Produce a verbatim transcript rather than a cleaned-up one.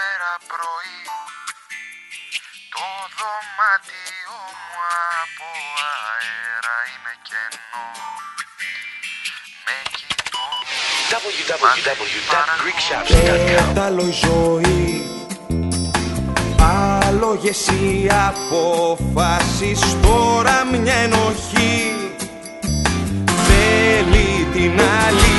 μέρα πρωί, το δωμάτιο μου από αέρα είναι κενό. Με κοιτώ double-u double-u double-u dot greek shops dot com. Πέταλο η ζωή, άλογες οι αποφάσεις, τώρα μια ενοχή θέλει την άλλη.